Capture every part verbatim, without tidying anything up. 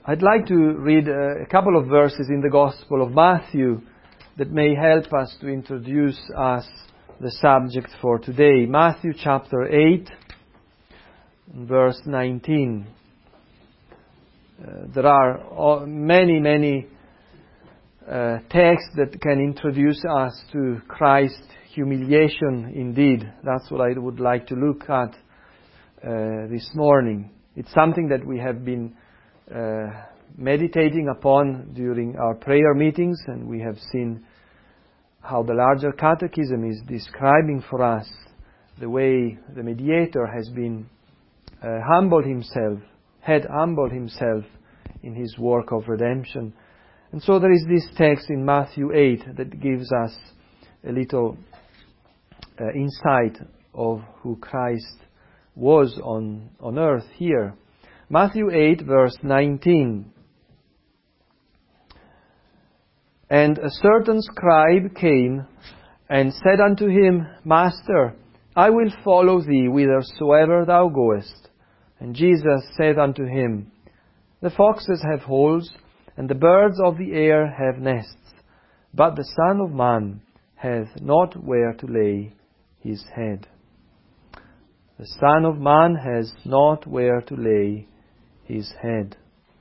I'd like to read a couple of verses in the Gospel of Matthew that may help us to introduce us the subject for today. Matthew chapter eight, verse nineteen. Uh, there are many, many uh, texts that can introduce us to Christ's humiliation indeed. That's what I would like to look at uh, this morning. It's something that we have been uh, meditating upon during our prayer meetings, and we have seen how the larger catechism is describing for us the way the mediator has been uh, humbled himself, had humbled himself in his work of redemption. And so there is this text in Matthew eight that gives us a little uh, insight of who Christ was on, on earth here. Matthew eight, verse nineteen. And a certain scribe came and said unto him, Master, I will follow thee whithersoever thou goest. And Jesus said unto him, The foxes have holes, and the birds of the air have nests, but the Son of Man hath not where to lay his head. The Son of Man has not where to lay his head.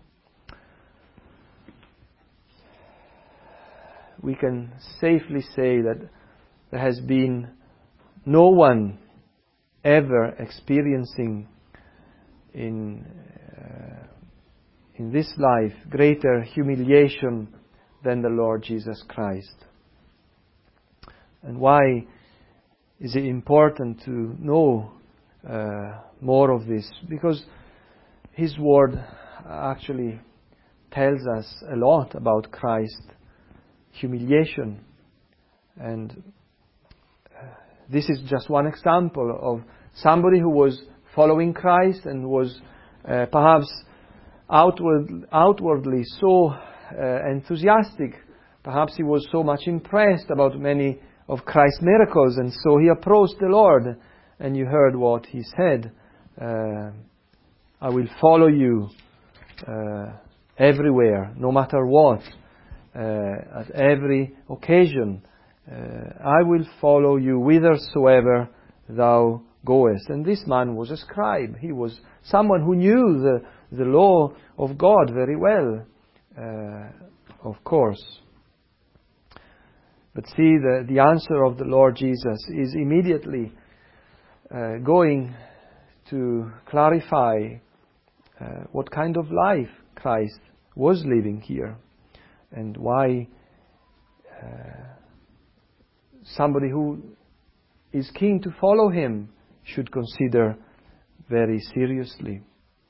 We can safely say that there has been no one ever experiencing in uh, in this life greater humiliation than the Lord Jesus Christ. And why is it important to know uh, more of this? Because His Word actually tells us a lot about Christ's humiliation. And uh, this is just one example of somebody who was following Christ and was uh, perhaps outward, outwardly so uh, enthusiastic. Perhaps he was so much impressed about many of Christ's miracles, and so he approached the Lord, and you heard what he said. Uh, I will follow you uh, everywhere, no matter what. Uh, at every occasion, uh, I will follow you whithersoever thou goest. And this man was a scribe. He was someone who knew the, the law of God very well, uh, of course. But see, the, the answer of the Lord Jesus is immediately uh, going to clarify uh, what kind of life Christ was living here, and why uh, somebody who is keen to follow Him should consider very seriously.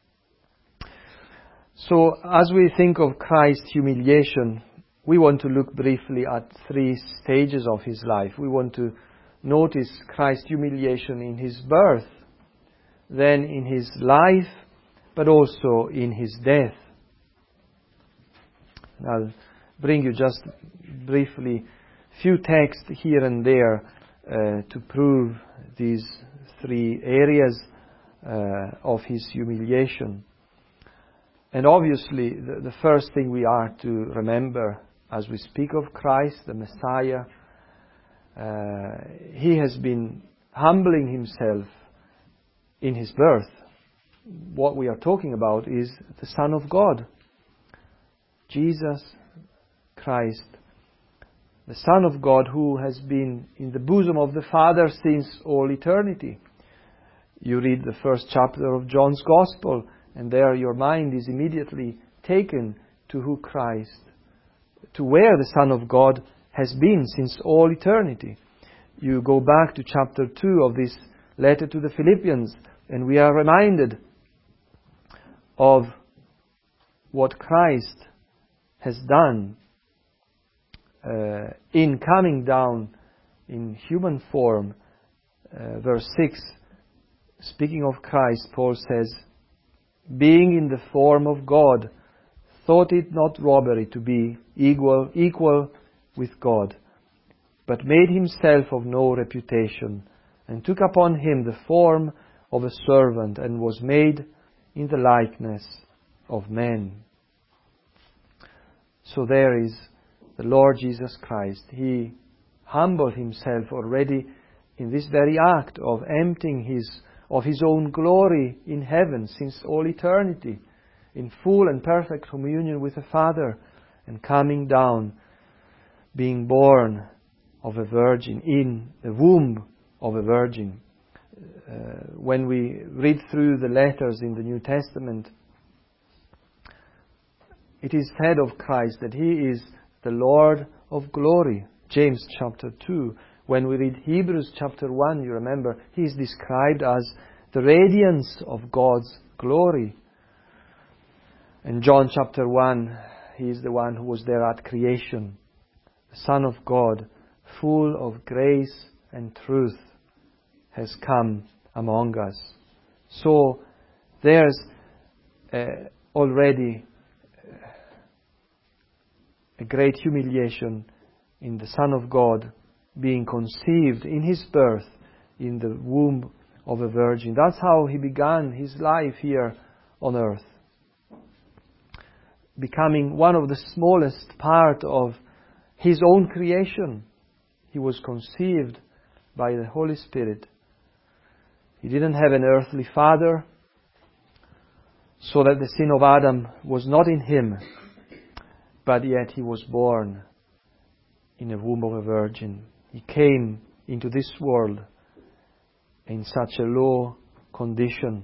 So, as we think of Christ's humiliation, we want to look briefly at three stages of His life. We want to notice Christ's humiliation in His birth, then in His life, but also in His death. I'll bring you just briefly few texts here and there uh, to prove these three areas uh, of His humiliation. And obviously, the, the first thing we are to remember as we speak of Christ, the Messiah, uh, He has been humbling Himself in His birth. What we are talking about is the Son of God, Jesus Christ, the Son of God, who has been in the bosom of the Father since all eternity. You read the first chapter of John's Gospel, and there your mind is immediately taken to who Christ, to where the Son of God has been since all eternity. You go back to chapter two of this letter to the Philippians, and we are reminded of what Christ has done uh, in coming down in human form. Uh, verse six, speaking of Christ, Paul says, being in the form of God, thought it not robbery to be equal, equal with God, but made himself of no reputation, and took upon him the form of a servant, and was made in the likeness of men. So there is the Lord Jesus Christ. He humbled himself already in this very act of emptying his, of his own glory in heaven since all eternity, in full and perfect communion with the Father, and coming down, being born of a virgin, in the womb of a virgin. Uh, when we read through the letters in the New Testament, it is said of Christ that He is the Lord of glory. James chapter two. When we read Hebrews chapter one, you remember, He is described as the radiance of God's glory. In John chapter one, He is the one who was there at creation, the Son of God, full of grace and truth, has come among us. So there's uh, already a great humiliation in the Son of God being conceived in His birth in the womb of a virgin. That's how He began His life here on earth, becoming one of the smallest part of His own creation. He was conceived by the Holy Spirit. He didn't have an earthly father, so that the sin of Adam was not in Him, but yet He was born in a womb of a virgin. He came into this world in such a low condition.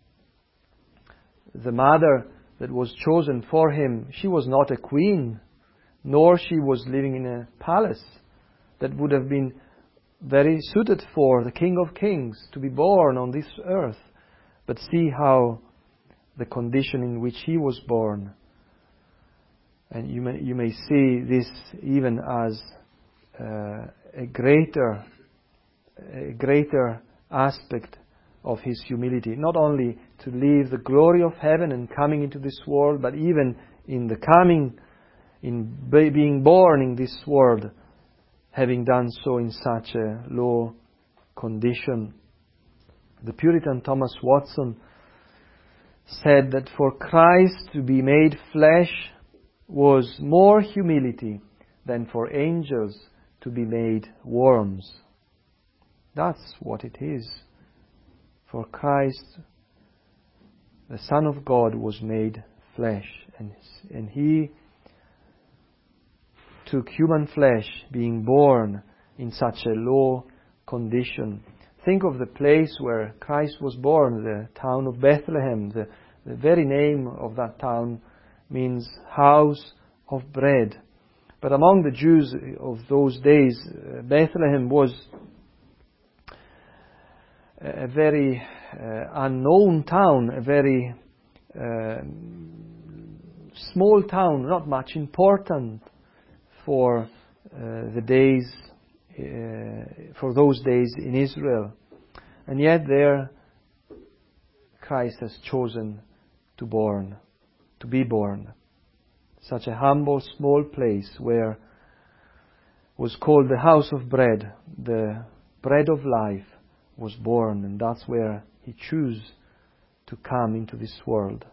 The mother that was chosen for Him, she was not a queen, nor she was living in a palace that would have been very suited for the King of Kings to be born on this earth. But see how the condition in which He was born. And you may, you may see this even as uh, a greater, a greater aspect of His humility. Not only to leave the glory of heaven and coming into this world, but even in the coming, in being born in this world, having done so in such a low condition. The Puritan Thomas Watson said that for Christ to be made flesh was more humility than for angels to be made worms. That's what it is. For Christ, the Son of God, was made flesh, and, and He took human flesh, being born in such a low condition. Think of the place where Christ was born, the town of Bethlehem. The, the very name of that town means house of bread. But among the Jews of those days, uh, Bethlehem was a very uh, unknown town, a very uh, small town, not much important for uh, the days, uh, for those days in Israel. And yet there, Christ has chosen to born, to be born. Such a humble, small place where was called the house of bread, the bread of life was born, and that's where He chose to come into this world.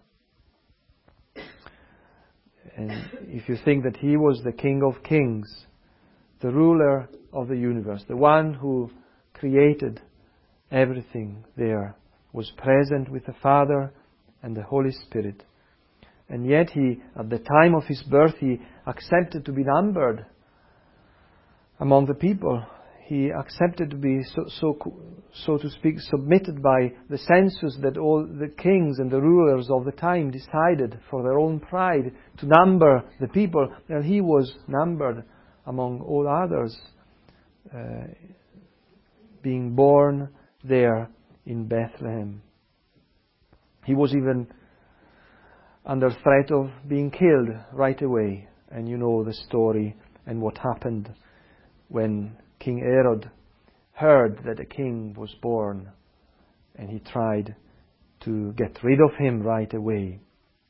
And if you think that He was the King of Kings, the ruler of the universe, the one who created everything there, was present with the Father and the Holy Spirit. And yet He, at the time of His birth, He accepted to be numbered among the people. He accepted to be, so, so, so to speak, submitted by the census that all the kings and the rulers of the time decided for their own pride to number the people. And He was numbered among all others, uh, being born there in Bethlehem. He was even under threat of being killed right away. And you know the story and what happened when King Herod heard that a king was born, and he tried to get rid of him right away.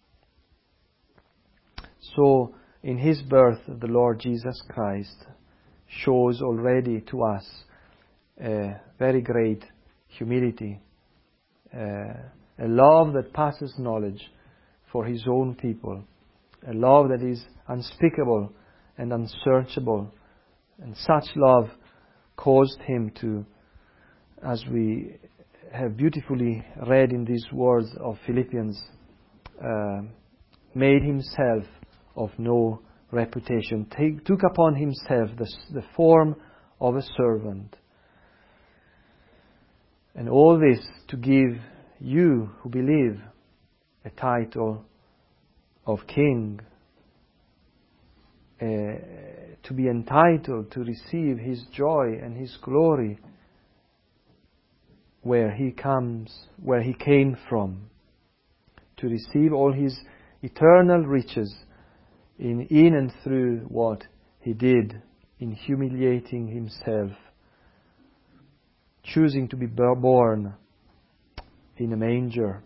So, in His birth, the Lord Jesus Christ shows already to us a very great humility, uh, a love that passes knowledge for His own people. a love that is unspeakable and unsearchable. And such love caused Him to, as we have beautifully read in these words of Philippians, uh, made Himself of no reputation, take, took upon Himself the, the form of a servant. And all this to give you who believe a title of King, uh, to be entitled to receive His joy and His glory where He comes, where He came from, to receive all His eternal riches in, in and through what He did in humiliating Himself, choosing to be born in a manger.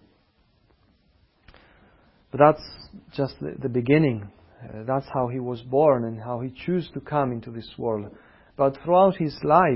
But that's just the, the beginning. Uh, that's how He was born and how He chose to come into this world. But throughout His life,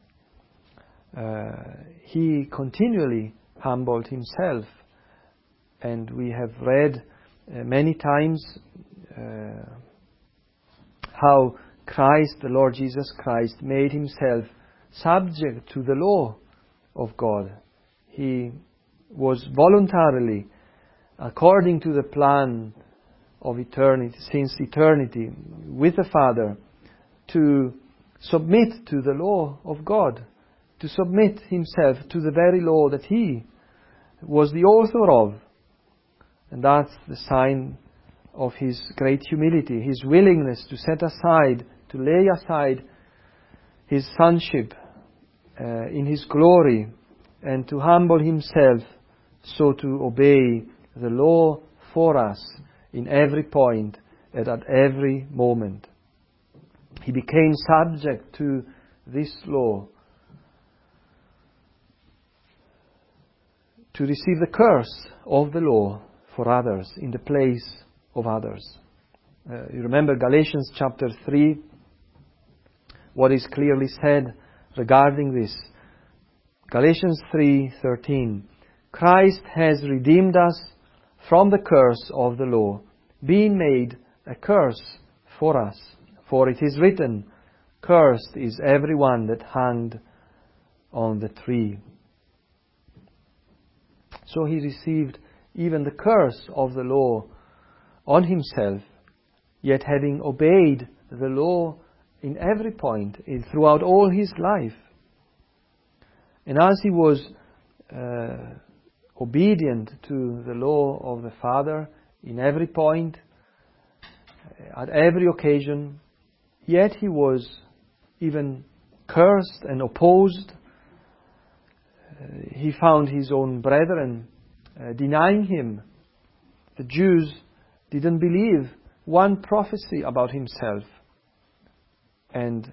uh, He continually humbled Himself. And we have read uh, many times uh, how Christ, the Lord Jesus Christ, made Himself subject to the law of God. He was voluntarily, according to the plan of eternity, since eternity, with the Father, to submit to the law of God, to submit Himself to the very law that He was the author of. And that's the sign of His great humility, His willingness to set aside, to lay aside His sonship uh, in His glory, and to humble Himself so to obey the law for us in every point and at every moment. He became subject to this law to receive the curse of the law for others, in the place of others. Uh, you remember Galatians chapter three, what is clearly said regarding this. Galatians three thirteen. Christ has redeemed us from the curse of the law, being made a curse for us. For it is written, cursed is everyone that hanged on the tree. So He received even the curse of the law on Himself, yet having obeyed the law in every point, in, throughout all His life. And as He was uh, obedient to the law of the Father in every point, at every occasion, yet He was even cursed and opposed. Uh, he found His own brethren uh, denying Him. The Jews didn't believe one prophecy about Himself and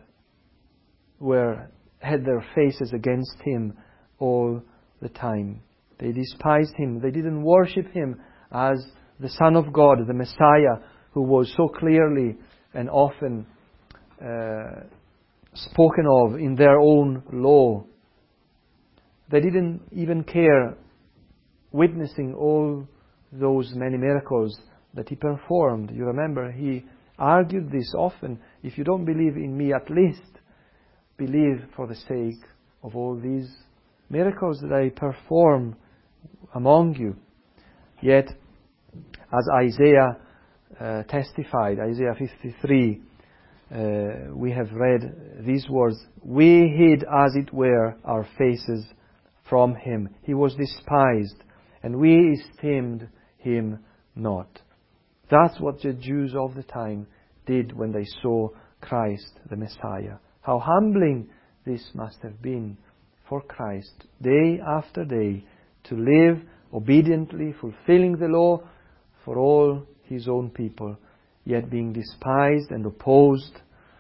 were had their faces against Him all the time. They despised Him. They didn't worship Him as the Son of God, the Messiah, who was so clearly and often uh, spoken of in their own law. They didn't even care witnessing all those many miracles that He performed. You remember, He argued this often. If you don't believe in me, at least believe for the sake of all these miracles that I perform among you. Yet, as Isaiah uh, testified, Isaiah fifty-three, uh, we have read these words, we hid as it were our faces from Him. He was despised, and we esteemed Him not. That's what the Jews of the time did when they saw Christ the Messiah. How humbling this must have been for Christ, day after day, to live obediently, fulfilling the law for all His own people, yet being despised and opposed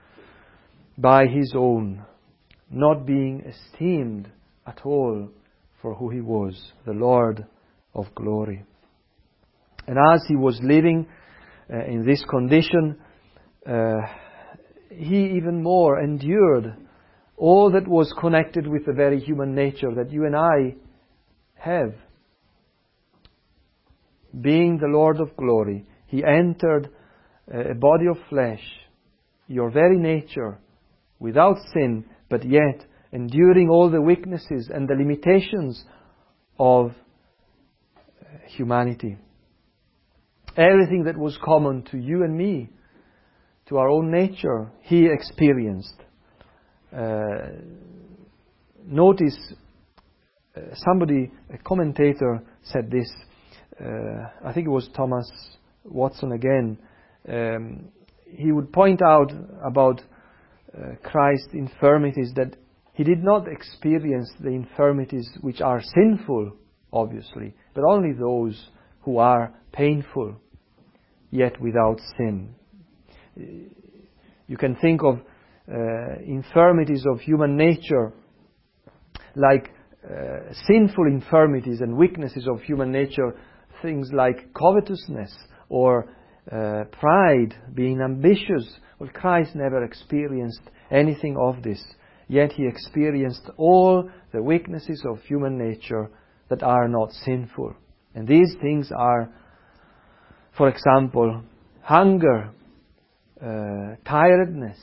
by His own, not being esteemed at all for who He was, the Lord of glory. And as He was living uh, in this condition, uh, He even more endured all that was connected with the very human nature that you and I have. Being the Lord of glory, He entered a body of flesh, your very nature, without sin, but yet enduring all the weaknesses and the limitations of humanity. Everything that was common to you and me, to our own nature, He experienced. Uh, notice, uh, somebody, a commentator said this, uh, I think it was Thomas Watson again, um, he would point out about uh, Christ's infirmities that He did not experience the infirmities which are sinful, obviously, but only those who are painful, yet without sin. You can think of uh, infirmities of human nature like uh, sinful infirmities and weaknesses of human nature, things like covetousness or uh, pride, being ambitious. Well, Christ never experienced anything of this, yet He experienced all the weaknesses of human nature that are not sinful. And these things are, for example, hunger, uh, tiredness,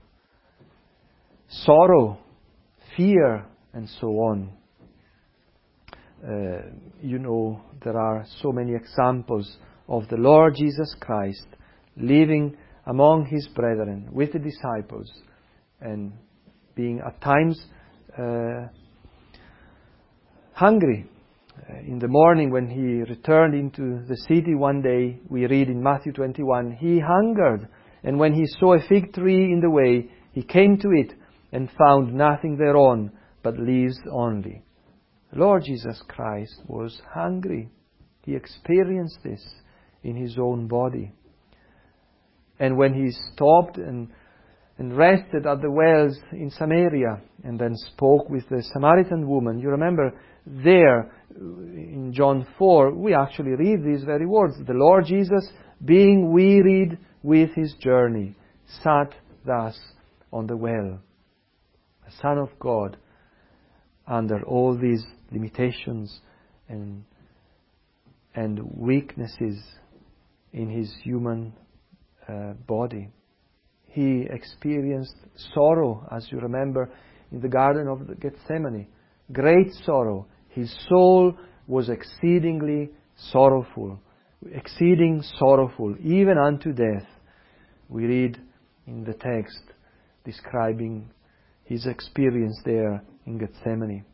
sorrow, fear, and so on. Uh, you know, there are so many examples of the Lord Jesus Christ living among His brethren with the disciples and being at times uh, hungry. Uh, in the morning when He returned into the city one day, we read in Matthew twenty-one, He hungered, and when He saw a fig tree in the way, He came to it and found nothing thereon but leaves only. The Lord Jesus Christ was hungry. He experienced this in His own body. And when He stopped and, and rested at the wells in Samaria and then spoke with the Samaritan woman, you remember there in John four, we actually read these very words. The Lord Jesus, being wearied with His journey, sat thus on the well. The Son of God, under all these limitations and and weaknesses in His human uh, body. He experienced sorrow, as you remember, in the Garden of Gethsemane. Great sorrow. His soul was exceedingly sorrowful, exceeding sorrowful, even unto death. We read in the text describing His experience there in Gethsemane.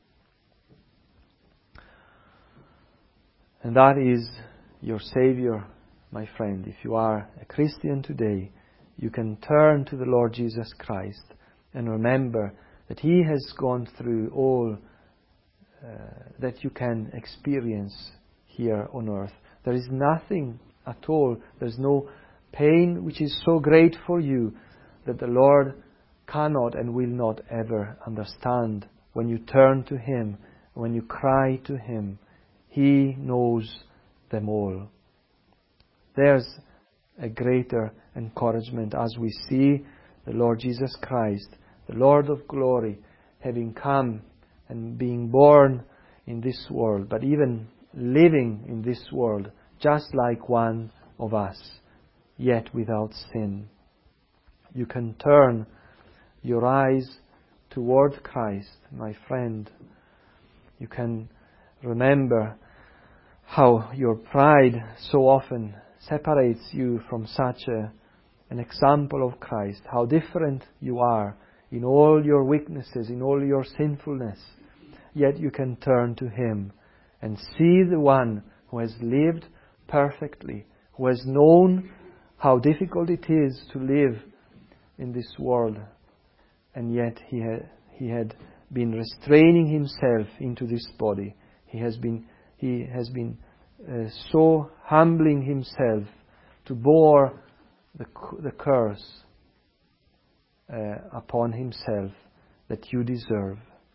And that is your Savior, my friend. If you are a Christian today, you can turn to the Lord Jesus Christ and remember that He has gone through all uh, that you can experience here on earth. There is nothing at all, there is no pain which is so great for you that the Lord cannot and will not ever understand. When you turn to Him, when you cry to Him, He knows them all. There's a greater encouragement as we see the Lord Jesus Christ, the Lord of glory, having come and being born in this world, but even living in this world just like one of us, yet without sin. You can turn your eyes toward Christ, my friend. You can remember how your pride so often separates you from such a, an example of Christ, how different you are in all your weaknesses, in all your sinfulness. Yet you can turn to Him and see the one who has lived perfectly, who has known how difficult it is to live in this world, and yet He had, he had been restraining Himself into this body. He has been, he has been uh, so humbling Himself to bore the, the curse uh, upon Himself that you deserve.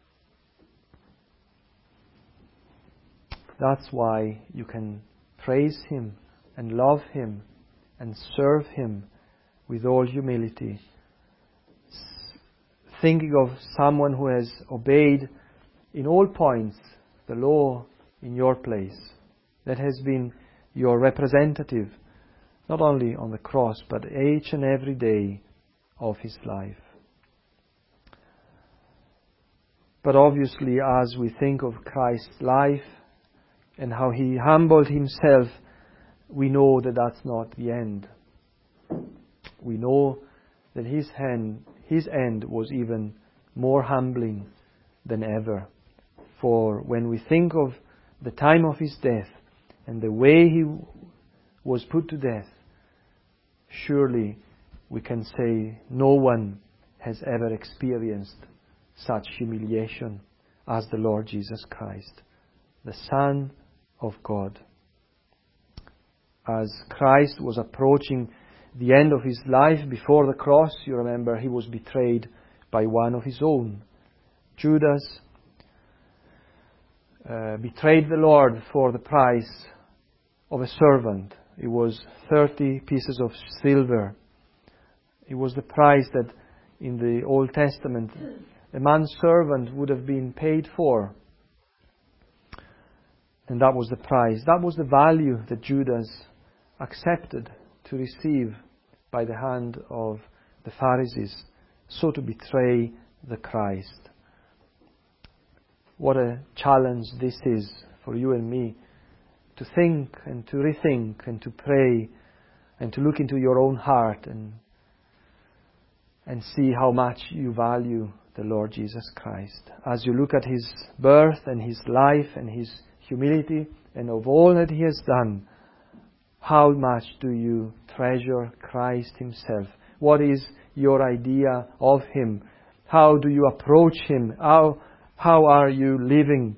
That's why you can praise Him and love Him and serve Him with all humility. Thinking of someone who has obeyed in all points the law in your place, that has been your representative not only on the cross, but each and every day of his life. But obviously, as we think of Christ's life and how he humbled himself, we know that that's not the end. We know that his end, his end was even more humbling than ever. For when we think of the time of his death and the way he was put to death, surely we can say no one has ever experienced such humiliation as the Lord Jesus Christ, the Son of God. As Christ was approaching the end of his life before the cross, you remember he was betrayed by one of his own. Judas uh, betrayed the Lord for the price of a servant. It was thirty pieces of silver. It was the price that in the Old Testament a man's servant would have been paid for. And that was the price. That was the value that Judas accepted to receive by the hand of the Pharisees, so to betray the Christ. What a challenge this is for you and me, to think and to rethink and to pray and to look into your own heart and and see how much you value the Lord Jesus Christ. As you look at his birth and his life and his humility and of all that he has done, how much do you treasure Christ himself? What is your idea of him? How do you approach him? How, how are you living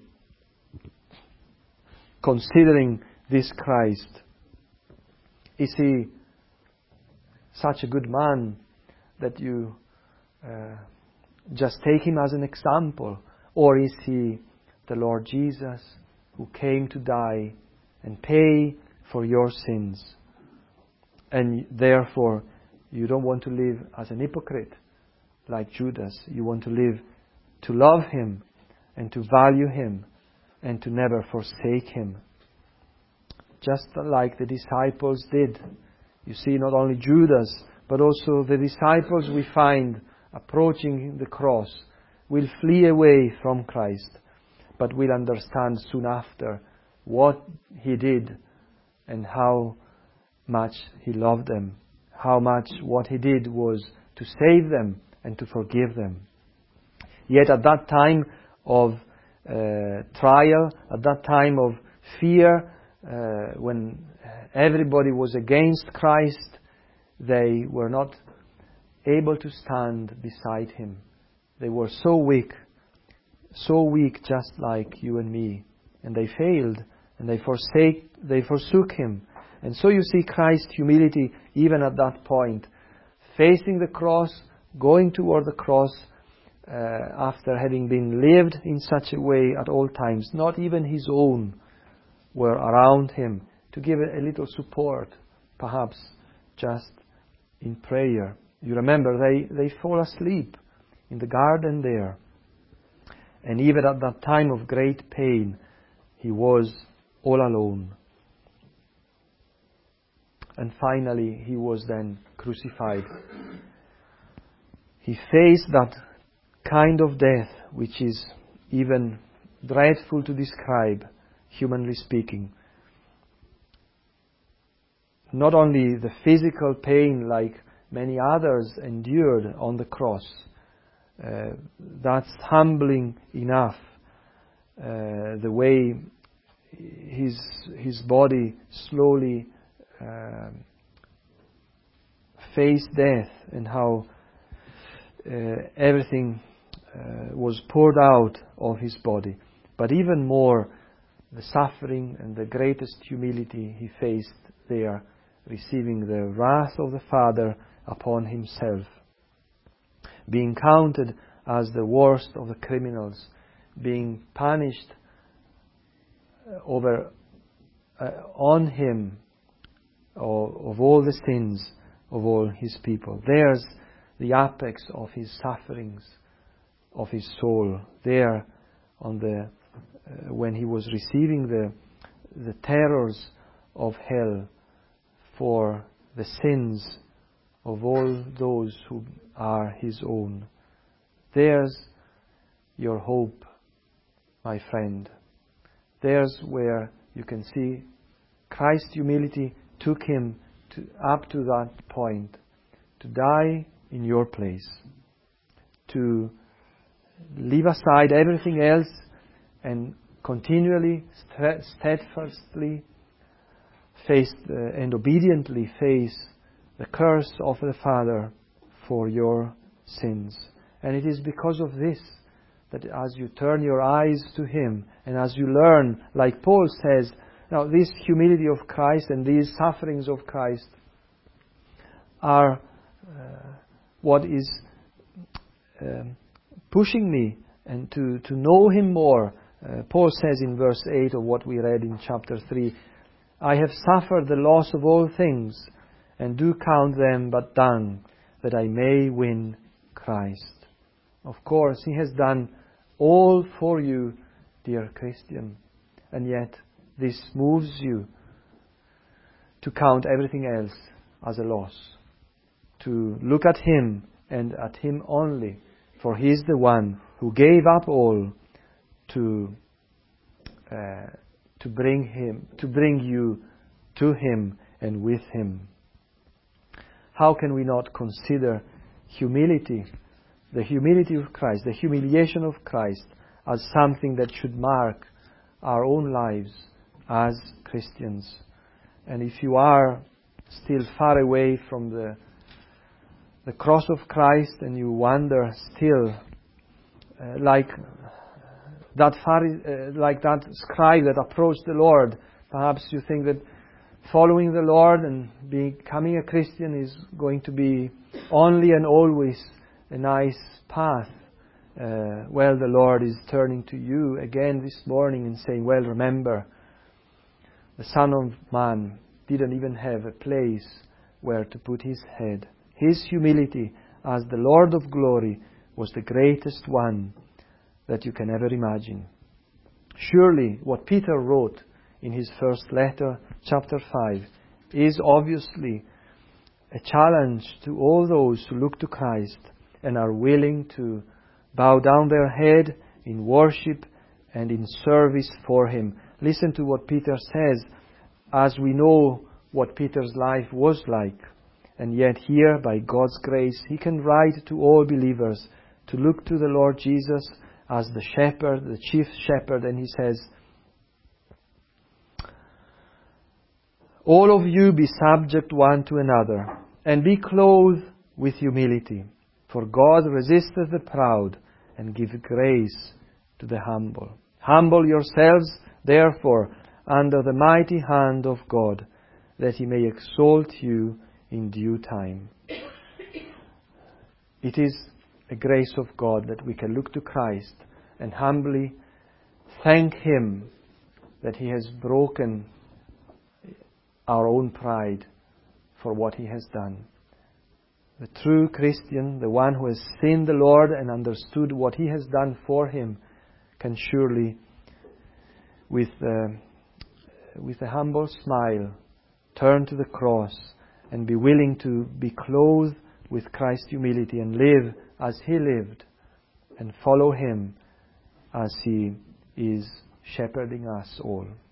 considering this Christ? Is he such a good man that you uh, just take him as an example? Or is he the Lord Jesus who came to die and pay for your sins? And therefore, you don't want to live as an hypocrite like Judas. You want to live to love him and to value him and to never forsake him. Just like the disciples did. You see, not only Judas, but also the disciples we find approaching the cross will flee away from Christ, but will understand soon after what he did and how much he loved them, how much what he did was to save them and to forgive them. Yet at that time of uh, trial, at that time of fear, uh, when everybody was against Christ, they were not able to stand beside him. They were so weak, so weak just like you and me. And they failed, and they forsake, they forsook him. And so you see Christ's humility even at that point. Facing the cross, going toward the cross, uh, after having been lived in such a way at all times. Not even his own were around him to give a little support, perhaps just in prayer. You remember, they, they fall asleep in the garden there. And even at that time of great pain, he was all alone. And finally, he was then crucified. He faced that kind of death which is even dreadful to describe, humanly speaking. Not only the physical pain like many others endured on the cross, uh, that's humbling enough. Uh, the way his his body slowly uh, faced death, and how uh, everything uh, was poured out of his body. But even more, the suffering and the greatest humility he faced there, receiving the wrath of the Father upon himself, being counted as the worst of the criminals, being punished over uh, on him of, of all the sins of all his people. There's the apex of his sufferings, of his soul. There, on the uh, when he was receiving the the terrors of hell for the sins of all those who are His own. There's your hope, my friend. There's where you can see Christ's humility took Him to, up to that point, to die in your place, to leave aside everything else and continually, steadfastly face uh, and obediently face the curse of the Father for your sins. And it is because of this that as you turn your eyes to Him and as you learn, like Paul says, now this humility of Christ and these sufferings of Christ are uh, what is um, pushing me and to, to know Him more. Uh, Paul says in verse eight of what we read in chapter three, I have suffered the loss of all things and do count them but dung, that I may win Christ. Of course, He has done all for you, dear Christian, and yet this moves you to count everything else as a loss, to look at Him and at Him only, for He is the one who gave up all to uh, to bring Him, to bring you to Him and with Him. How can we not consider humility, the humility of Christ, the humiliation of Christ, as something that should mark our own lives as Christians? And if you are still far away from the the cross of Christ and you wonder still, uh, like that Phari- uh, like that scribe that approached the Lord, perhaps you think that following the Lord and becoming a Christian is going to be only and always a nice path. Uh, well, the Lord is turning to you again this morning and saying, well, remember, the Son of Man didn't even have a place where to put His head. His humility as the Lord of glory was the greatest one that you can ever imagine. Surely what Peter wrote in his first letter, chapter five, is obviously a challenge to all those who look to Christ and are willing to bow down their head in worship and in service for Him. Listen to what Peter says, as we know what Peter's life was like. And yet here, by God's grace, he can write to all believers to look to the Lord Jesus as the shepherd, the chief shepherd, and he says, all of you be subject one to another, and be clothed with humility. For God resisteth the proud, and giveth grace to the humble. Humble yourselves, therefore, under the mighty hand of God, that He may exalt you in due time. It is a grace of God that we can look to Christ and humbly thank Him that He has broken our own pride for what He has done. The true Christian, the one who has seen the Lord and understood what He has done for him, can surely, with, uh, with a humble smile, turn to the cross and be willing to be clothed with Christ's humility and live as He lived and follow Him as He is shepherding us all.